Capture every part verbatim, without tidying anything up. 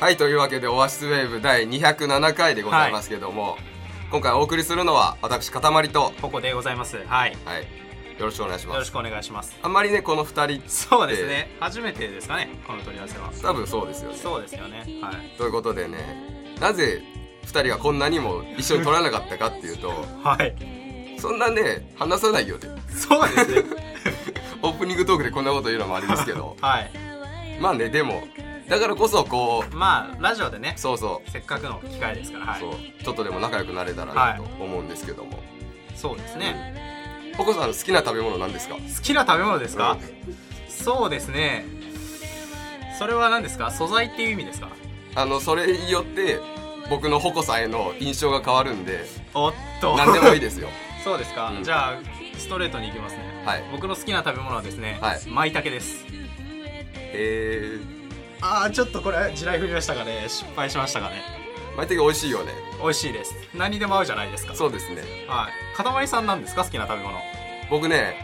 はい、というわけでオアシスウェーブだいにひゃくななかいでございますけども、はい、今回お送りするのは私かたまりとポコでございます。はい、 はい、よろしくお願いします。 よろしくお願いします。 あんまりねこのふたりそうですね、初めてですかね、この取り合わせは。 多分そうですよね。 そうですよね、はい。 ということでね、なぜふたりがこんなにも一緒に撮らなかったかっていうとはいそんなね話さないよね。 そうですねオープニングトークでこんなこと言うのもありますけどはい、 まあね、でもだからこそこうまあラジオでね、 そうそうせっかくの機会ですから、はい、 そうちょっとでも仲良くなれたらなと思うんですけども、はい、 そうですね、 うん、ポコさん好きな食べ物なんですか？ 好きな食べ物ですか、 うん、 そうですね、それは何ですか？素材っていう意味ですか？ あのそれによって僕のホコさんへの印象が変わるんで、 おっと何でもいいですよそうですか、うん、じゃあストレートに行きますね、はい、僕の好きな食べ物はですね、はい、舞茸です。 へー、 あーちょっとこれ地雷振りましたかね、失敗しましたかね。 舞茸美味しいよね。 美味しいです、何でも合うじゃないですか。 そうですね、 はい。かたまりさんなんですか、好きな食べ物？ 僕ね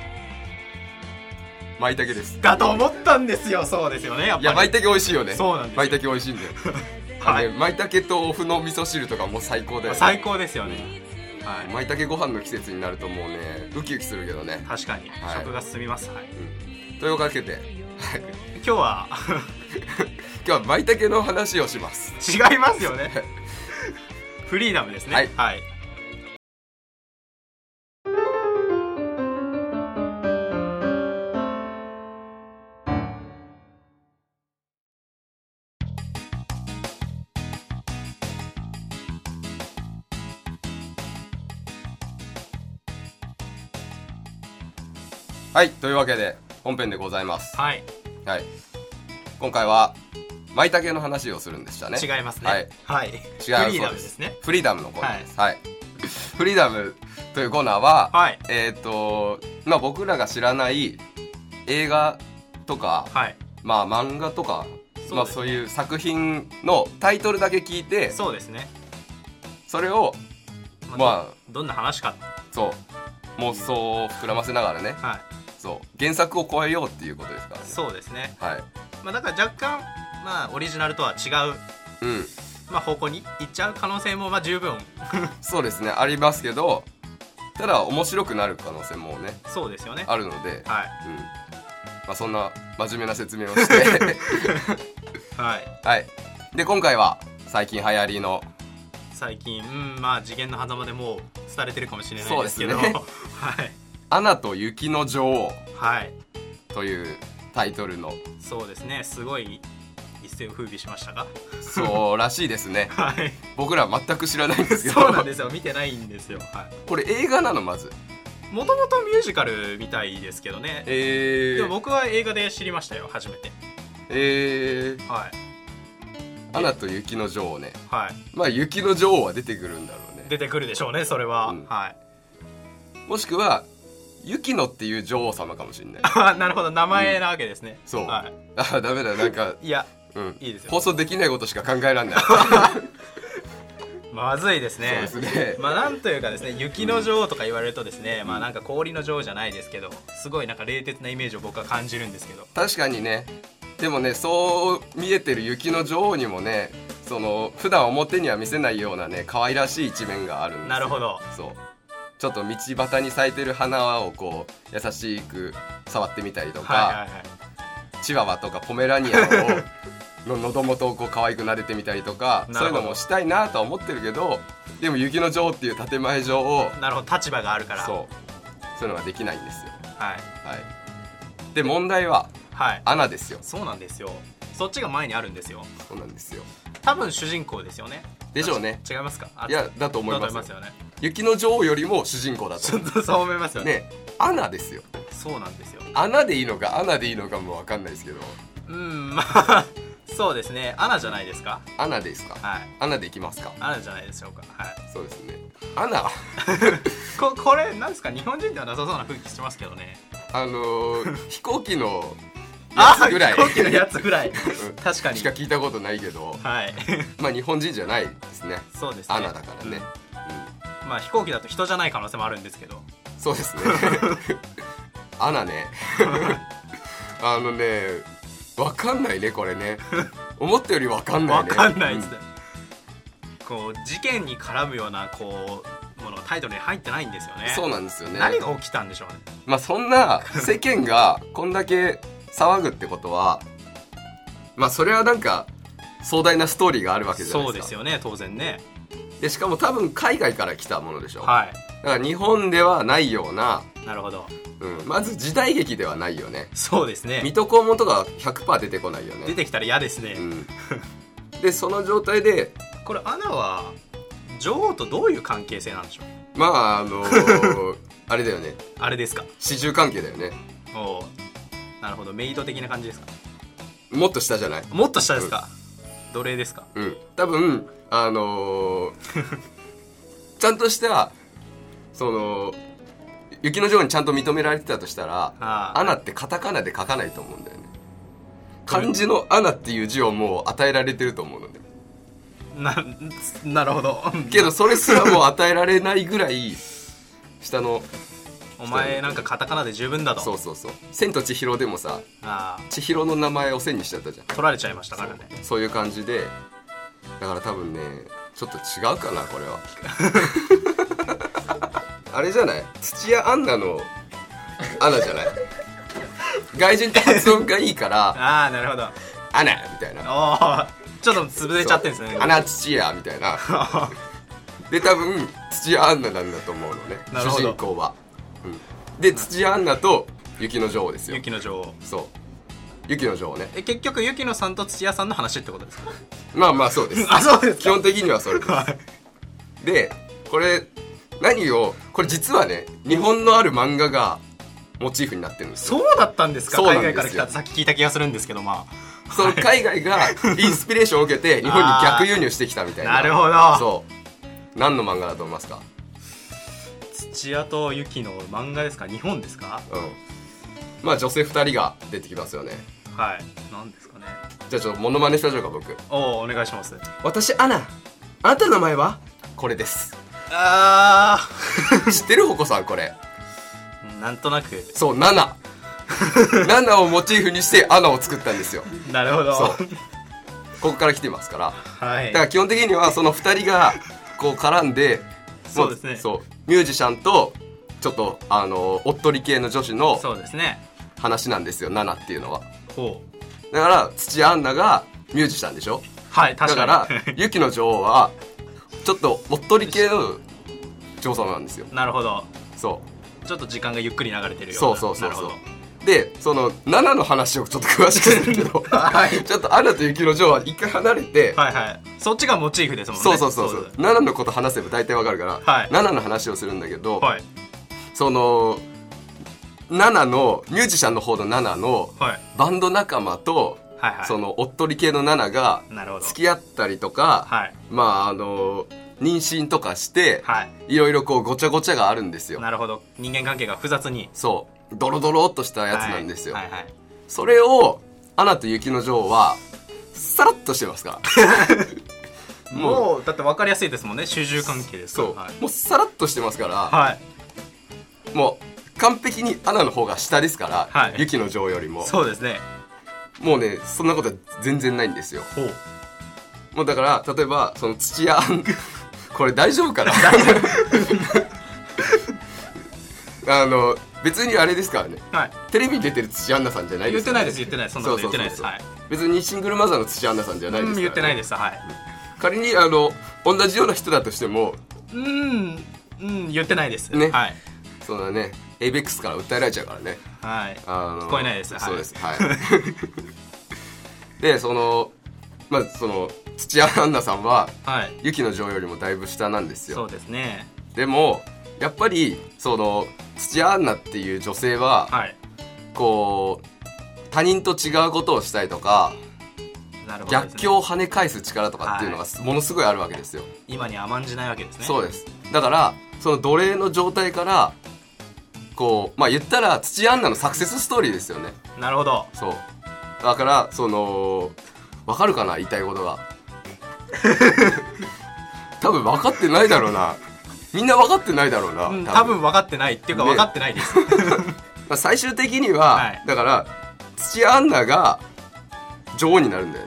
舞茸です。 だと思ったんですよ。そうですよね、やっぱり。 いや舞茸美味しいよね。 そうなんです、 舞茸美味しいんだよはい、舞茸とお麩の味噌汁とかもう最高だよね。 最高ですよね、はい、 舞茸ご飯の季節になるともうねウキウキするけどね。 確かに、はい、食が進みます、はい、 うん、というわけで今日は今日は舞茸の話をします。 違いますよねフリーダムですね。はい、はい、 はい、というわけで本編でございます。 はい、 はい、今回は舞茸の話をするんでしたね。 違いますね。はい、はい、違う、 フリーダムですね。フリーダムのコーナーです。はい、はい、フリーダムというコーナーは、はい、えっ、ー、とまあ僕らが知らない映画とか、はい、まあ漫画とか、そう、ね、まあそういう作品のタイトルだけ聞いて、 そうですね、 それをまあ、まあ、 ど, どんな話か、 そう妄想を膨らませながらね、はい、そう原作を超えようっていうことですからね。 そうですね、 はい、 まあ、だから若干、まあ、オリジナルとは違う、うん、まあ、方向に行っちゃう可能性もまあ十分そうですね、ありますけど、ただ面白くなる可能性もね、 そうですよね、 あるので、はい、うん、まあ、そんな真面目な説明をしてはい、 はい、で今回は最近流行りの最近、うん、まあ次元の狭間でもう廃れてるかもしれないですけど、 そうですねはい、 アナと雪の女王、 はい、 というタイトルの、 そうですね、すごい一世を風靡しましたがそうらしいですね、 はい、 僕ら全く知らないんですけどそうなんですよ、見てないんですよ、はい、 これ映画なの？まずもともとミュージカルみたいですけどね、 えー、 でも僕は映画で知りましたよ、初めて。 えー、 はい、 アナと雪の女王ね、 はい、 まあ雪の女王は出てくるんだろうね。 出てくるでしょうね、それは、うん、はい、 もしくは雪乃っていう女王様かもしれない。 あ、なるほど、名前なわけですね、 うん、そう、 はい、 あ、ダメだ、なんかいや、 うん、 いいですよ、 放送できないことしか考えられないまずいですね。 そうですね、 まあなんというかですね、雪の女王とか言われるとですね、うん、まあなんか氷の女王じゃないですけど、すごいなんか冷徹なイメージを僕は感じるんですけど、 確かにね。でもね、そう見えてる雪の女王にもね、その普段表には見せないようなね、可愛らしい一面があるんですよ。 なるほど。そう、 ちょっと道端に咲いてる花をこう優しく触ってみたりとか、はいはいはい、チワワとかポメラニアンをの喉元をこう可愛く撫でてみたりとかそういうのもしたいなとは思ってるけど、でも雪の女王っていう建前上を、 なるほど、立場があるから、 そうそういうのができないんですよ。はい、はい、で問題は、はい、アナですよ。 そうなんですよ、そっちが前にあるんですよ。 そうなんですよ、 多分主人公ですよね。 でしょうね。 違いますか？ いや、だと思います。 だと思いますよね。 雪の女王よりも主人公だとちょっとそう思いますよね。 ね、アナですよ。 そうなんですよ。 アナでいいのかアナでいいのかも分かんないですけど、 うん、まあそうですね、アナじゃないですか。 アナですか。はい、アナでいきますか。 アナじゃないでしょうか。はい、 そうですね、アナこ, これなんですか、日本人ではなさそうな雰囲気してますけどね。 あのー、飛行機のやつぐらい飛行機のやつぐらい確かにしか聞いたことないけど、はい、まあ日本人じゃないですね。 そうですね、 アナだからね、 うん、まあ飛行機だと人じゃない可能性もあるんですけど。 そうですねアナねあのね、分かんないねこれね思ったより分かんないね。 分かんないですね、うん、こう事件に絡むようなこうものがタイトルに入ってないんですよね。 そうなんですよね。 何が起きたんでしょうね。 まあそんな世間がこんだけ騒ぐってことはまあそれはなんか壮大なストーリーがあるわけじゃないですか。 そうですよね、当然ね。 でしかも多分海外から来たものでしょ。 はい。 だから日本ではないような。 なるほど、 うん、まず時代劇ではないよね。 そうですね。 水戸黄門とか ひゃくパーセント 出てこないよね。 出てきたら嫌ですね、 うん、でその状態でこれアナは女王とどういう関係性なんでしょう。 まああのー、あれだよね。 あれですか。 始終関係だよね。 おなるほど、メイド的な感じですか。 もっと下じゃない。 もっと下ですか、うん、奴隷ですか。 うん多分あのー、ちゃんとしたその雪の女王にちゃんと認められてたとしたら、あアナってカタカナで書かないと思うんだよね。漢字のアナっていう字をもう与えられてると思うので。 な, なるほどけどそれすらも与えられないぐらい下のお前なんかカタカナで十分だと。 そうそうそう。千と千尋でもさ、あ千尋の名前を千にしちゃったじゃん。 取られちゃいましたからね。 そう、そういう感じで、だから多分ねちょっと違うかなこれはあれじゃない、土屋アンナのアナじゃない外人って発音がいいからああなるほど、 アナみたいな。 おちょっと潰れちゃってるんですね。 アナ土屋みたいなで多分土屋アンナなんだと思うのね、主人公は、うん、で土屋アンナと雪の女王ですよ。 雪の女王。 そう雪の女王ね。 え結局雪野さんと土屋さんの話ってことですか。 まあまあそうですあそうです基本的にはそれですでこれ何をこれ実はね日本のある漫画がモチーフになってるんですよ。 そうだったんですか。 そうなんですよ。 海外から来たってさっき聞いた気がするんですけど、まあその海外がインスピレーションを受けて日本に逆輸入してきたみたいな。 なるほど。 そう何の漫画だと思いますか。 土屋と雪の漫画ですか。日本ですか。 うんまあ女性ふたりが出てきますよね。 はい何ですかね。 じゃあちょっとモノマネしましょうか僕。 おおお願いします。 私アナ、あなたの名前はこれです。 あー知ってるほこさんこれ。 なんとなく。 そうナナナナをモチーフにしてアナを作ったんですよ。 なるほど。 そうここから来てますから、 はい、 だから基本的にはそのふたりがこう絡んでそうですね。 そうミュージシャンとちょっとあのおっとり系の女子のそうですね話なんですよ。ナナっていうのは。 ほうだから土屋アンナがミュージシャンでしょ。 はい確かに。 だから雪の女王はちょっとおっとり系の女王様なんですよ。 なるほど。 そうちょっと時間がゆっくり流れてるような。 そうそうそうそうでそのナナの話をちょっと詳しくするけど、はい、ちょっとアナと雪の女王は一回離れて、 はいはい、そっちがモチーフですもんね。 そうそうそうそうナナのこと話せば大体わかるから、はい、ナナの話をするんだけど、はい、そのナナのミュージシャンの方のナナの、はい、バンド仲間と、はいはい、そのおっとり系のナナが付き合ったりとか、はい、まああの妊娠とかして、はい、いろいろこうごちゃごちゃがあるんですよ。 なるほど。人間関係が複雑に。 そうドロドロっとしたやつなんですよ、 はいはいはい、 それをアナと雪の女王はさらっとしてますからもう、もうだって分かりやすいですもんね。主従関係ですから。 そう、はい、もうさらっとしてますから、 はい、 もう完璧にアナの方が下ですから、はい、雪の女王よりも。 そうですね。 もうねそんなことは全然ないんですよ。ほうもうだから例えばその土屋これ大丈夫かなあの別にあれですからね、はい、テレビに出てる土屋アンナさんじゃないですから、ね、 言ってないです言ってないそんなこと言ってないです。 別にシングルマザーの土屋アンナさんじゃないですから、ね、 言ってないです。はい、 仮にあの同じような人だとしてもうんうん言ってないですね。 はい、 そうだね。エイベックスから訴えられちゃうからね。 はい、あの聞こえないです。 そうです。はい、はい、でそのまずその土屋アンナさんは、はい、雪の女王よりもだいぶ下なんですよ。 そうですね。でもやっぱりその土屋アンナっていう女性は、はい、こう他人と違うことをしたいとか、なるほどですね、逆境を跳ね返す力とかっていうのがものすごいあるわけですよ。 今に甘んじないわけですね。 そうです。だからその奴隷の状態からこうまあ言ったら土屋アンナのサクセスストーリーですよね。 なるほど。 そうだからその分かるかな言いたいことが多分分かってないだろうな。みんな分かってないだろうな、 うん、多分分かってないっていうか分かってないです、ね、 まあ最終的には、はい、だから土屋アンナが女王になるんだよね。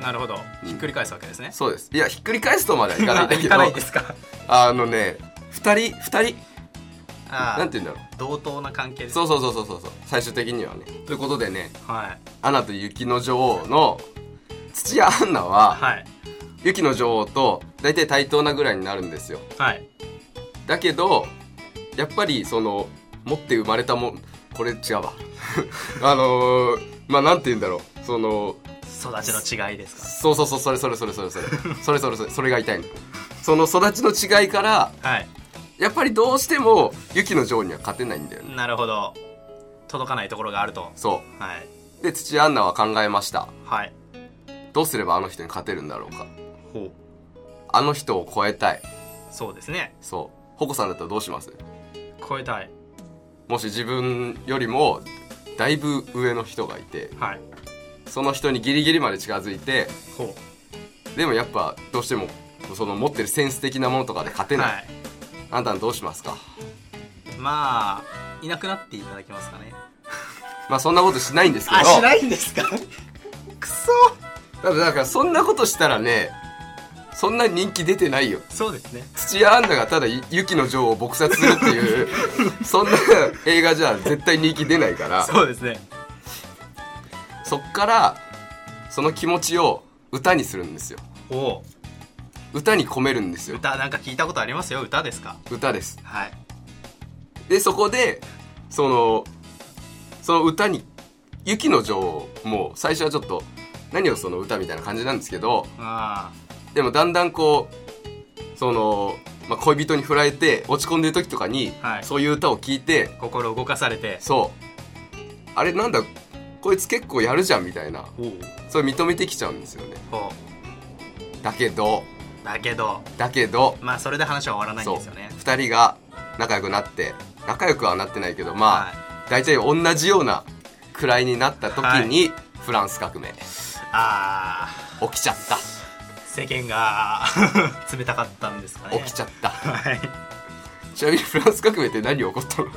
なるほど、ひっくり返すわけですね。 そうです。いやひっくり返すとまではいかないんだけどいかないですか。 あのねふたりふたりあなんて言うんだろう、 同等な関係です。 そうそうそうそうそう最終的にはね。ということでね、 はい、 アナと雪の女王の土屋アンナは、 はい、 雪の女王と大体対等なぐらいになるんですよ。 はい、 だけどやっぱりその持って生まれたもん、これ違うわあのー、まあなんて言うんだろう、その育ちの違いですか。 そうそうそう、それそれそれそれそれそれそれそれそれそれが痛いの。その育ちの違いから、 はい、 やっぱりどうしても雪の女王には勝てないんだよね。 なるほど、届かないところがあると。 そう、 はい、 で土屋アンナは考えました。 はい、 どうすればあの人に勝てるんだろうか。 ほう、 あの人を超えたい。 そうですね。 そう、ホコさんだったらどうします？ 超えたい。 もし自分よりもだいぶ上の人がいて、 はい、 その人にギリギリまで近づいて、 ほうでもやっぱどうしてもその持ってるセンス的なものとかで勝てない、はい、あんたはどうしますか？ まあいなくなっていただけますかね。 まあそんなことしないんですけど。 あ、しないんですかくそ。 だからだからそんなことしたらね、そんな人気出てないよ。 そうですね。 土屋アンナがただ雪の女王を撲殺するっていうそんな映画じゃ絶対人気出ないから。 そうですね。 そっからその気持ちを歌にするんですよ。 お歌に込めるんですよ。 歌なんか聞いたことありますよ。歌ですか？ 歌です。 はい。 でそこでそのその歌に雪の女王も最初はちょっと何をその歌みたいな感じなんですけど、 あでもだんだんこうその、まあ、恋人に振られて落ち込んでる時とかに、はい、そういう歌を聴いて心動かされて、 そうあれなんだこいつ結構やるじゃんみたいな、それ認めてきちゃうんですよね。だけどだけどだけどまあそれで話は終わらないんですよね。 ふたりが仲良くなって、仲良くはなってないけど、まあ、はい、大体同じようなくらいになった時に、はい、フランス革命あ起きちゃった。 世間が冷たかったんですかね。 起きちゃった、 はい、 ちなみにフランス革命って何起こったの？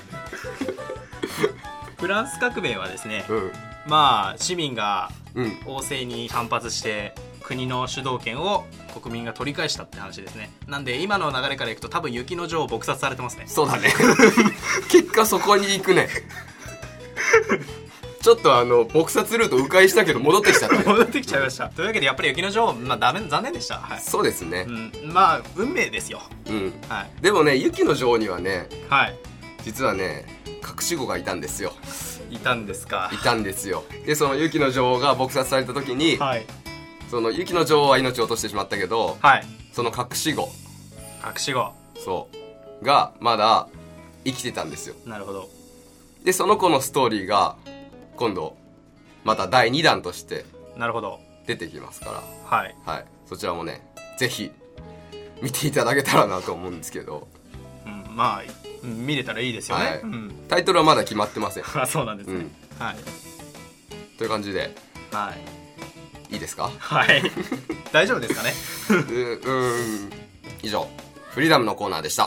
フランス革命はですね、 うん、 まあ市民が王政に反発して国の主導権を国民が取り返したって話ですね。なんで今の流れからいくと多分雪の女王撲殺されてますね。 そうだね結果そこに行くねちょっとあの撲殺ルート迂回したけど戻ってきちゃった、ね、 戻ってきちゃいました。というわけでやっぱり雪の女王、まあ、ダメ残念でした、はい、 そうですね、 うん、まあ運命ですよ、 うんはい、 でもね雪の女王にはね、 はい、 実はね隠し子がいたんですよ。 いたんですか。 いたんですよ。でその雪の女王が撲殺された時に、 はい、 その雪の女王は命を落としてしまったけど、 はい、 その隠し子隠し子そうがまだ生きてたんですよ。 なるほど。 でその子のストーリーが今度まただいにだんとしてなるほど出てきますから、 はい、 はい、そちらもねぜひ見ていただけたらなと思うんですけど、 うん、まあ見れたらいいですよね、はい、うん、 タイトルはまだ決まってませんあそうなんですね、うん、はい、 という感じで、 はい、 いいですか？ はい大丈夫ですかねううん以上フリーダムのコーナーでした。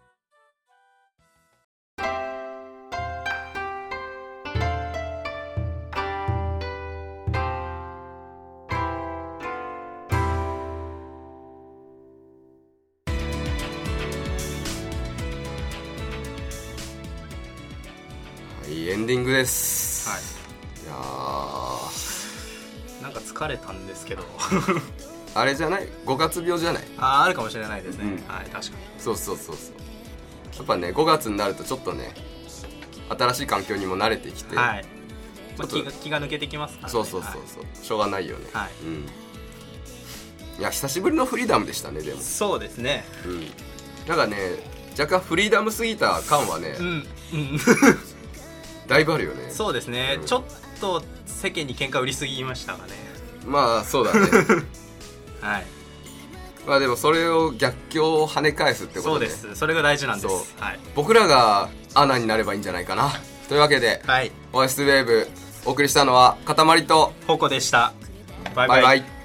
エンディングです。 はい。 いやーなんか疲れたんですけどあれじゃない？ごがつ病じゃない？ あーあるかもしれないですね、うん、はい確かに。 そうそうそうそう。やっぱねごがつになるとちょっとね新しい環境にも慣れてきて、 はい、まあ、気が気が抜けてきますからね。 そうそうそうそう、はい、しょうがないよね。 はい。 うん。いや久しぶりのフリーダムでしたね。でも。 そうですね。 うん。なんかね若干フリーダムすぎた感はね。 うん。うんだいぶあるよね。 そうですね、うん、ちょっと世間に喧嘩売りすぎましたかね。 まあそうだねはい。 まあでもそれを逆境を跳ね返すってことで、ね、 そうです。それが大事なんです。はい、 僕らがアナになればいいんじゃないかなというわけで、 はい、 オーエス ウェーブお送りしたのはかたまりとホコでした。バイバイ。 バイバイ。